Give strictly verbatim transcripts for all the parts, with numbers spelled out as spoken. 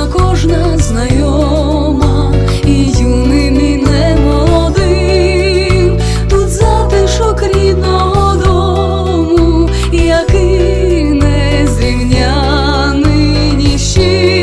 кожна знайома, і юним, і немолодим. Тут затишок рідного дому, який незрівняний ні з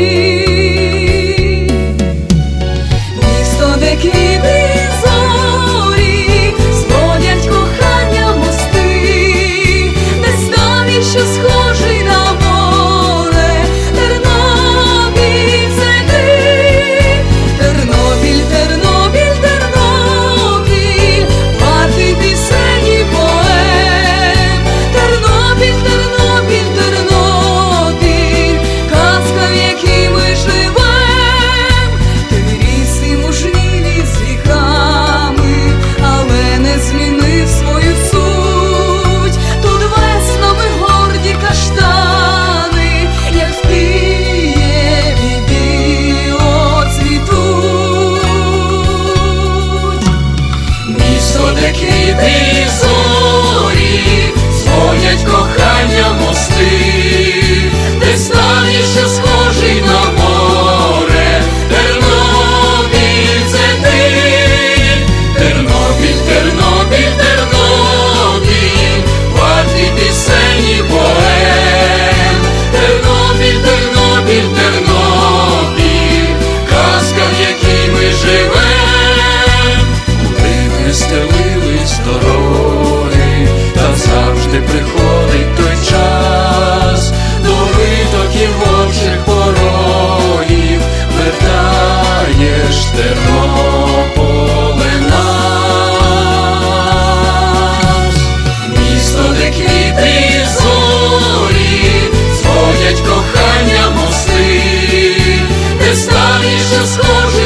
чим. Місто, де квіти зорі зводять кохання мости, де ставі, що схожий на море. Тернопіль — це ти, Тернопіль, Тернопіль, Тернопіль, вартий пісень і поем. Тернопіль, Тернопіль, Тернопіль, казка, в якій ми живем. Ти ріс і мужнілі з віками, але не змінив свою суть. Тут веснами горді каштани, як в Києві біло цвітуть. Місто, де квіти і зорі зводять кохання мости, де ставі, що схожий на море. Тернопіль — це ти, Тернопіль, Тернопіль, Тернопіль, вартий пісень і поем. Тернопіль, Тернопіль, Тернопіль, казка, в якій ми живем. Куди б не стелились дороги, та завжди приходить той час, до витоків вовчих порогів вертаєш Тернополе нас. Місто, де квіти і зорі зводять кохання мости, де ставі, що схожі